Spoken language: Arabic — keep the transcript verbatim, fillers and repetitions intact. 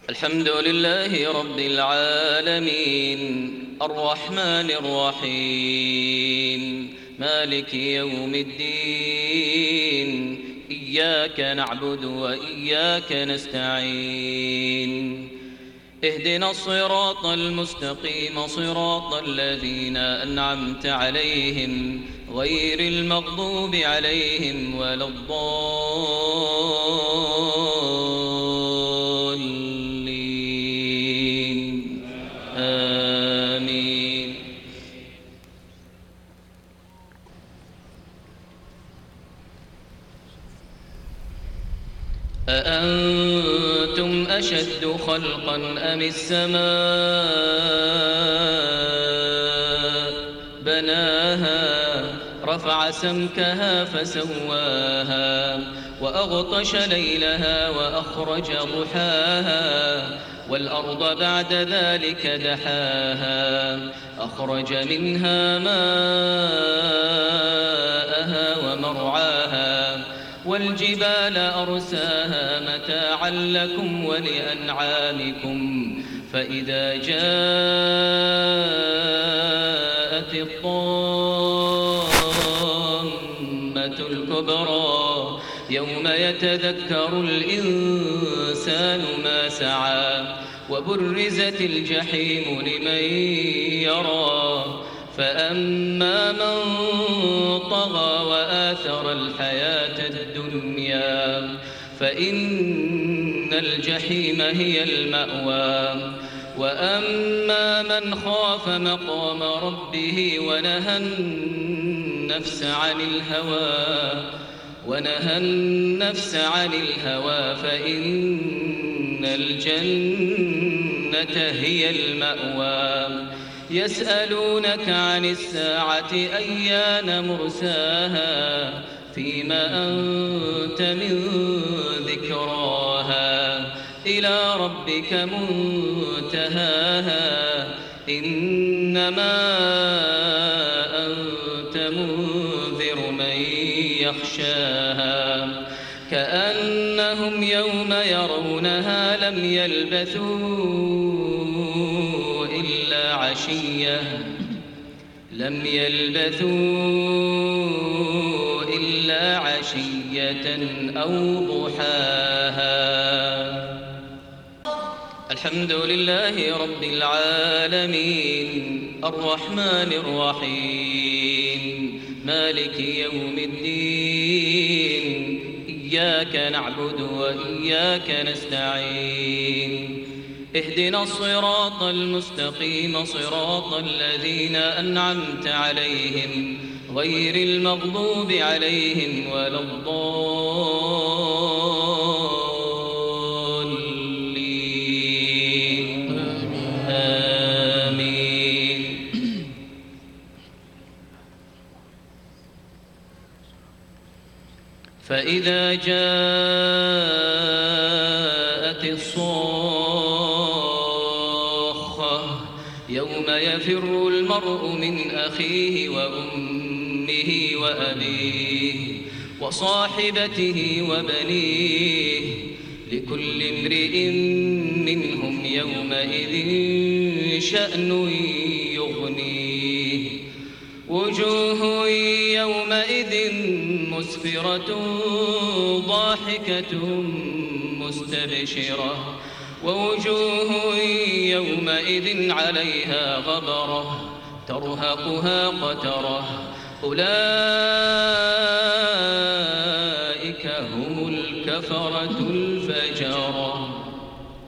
الحمد لله رب العالمين الرحمن الرحيم مالك يوم الدين إياك نعبد وإياك نستعين اهدنا الصراط المستقيم صراط الذين أنعمت عليهم غير المغضوب عليهم ولا الضالين آمين. أأنتم أشد خلقا أم السماء بناها رفع سمكها فسواها وأغطش ليلها وأخرج ضحاها والأرض بعد ذلك دحاها أخرج منها ماءها ومرعاها والجبال أرساها متاعا لكم ولأنعامكم فإذا جاءت الطامة الكبرى يوم يتذكر الإنسان ما سعى وبرزت الجحيم لمن يرى فأما من طغى وآثر الحياة الدنيا فإن الجحيم هي المأوى وأما من خاف مقام ربه ونهى النفس عن الهوى ونهى النفس عن الهوى فإن الجنة هي المأوى يسألونك عن الساعة أيان مرساها فيما أنت من ذكراها إلى ربك منتهاها إنما أنت منذر من يخشاها كأنهم يوم يرونها لم يلبثوا إلا عشية لم يلبثوا إلا عشية أو ضحاها. الحمد لله رب العالمين الرحمن الرحيم مالك يوم الدين إياك نعبد وإياك نستعين اهدنا الصراط المستقيم صراط الذين أنعمت عليهم غير المغضوب عليهم ولا الضالين آمين. فإذا جاءت الصاخة يوم يفر المرء من أخيه وأمه وأبيه وصاحبته وبنيه لكل امرئ منهم يومئذ شأن يغنيه وجوه يومئذ مسفرة ضاحكة مستبشرة ووجوه يومئذ عليها غبرة ترهقها قترة أولئك هم الكفرة الفجرة.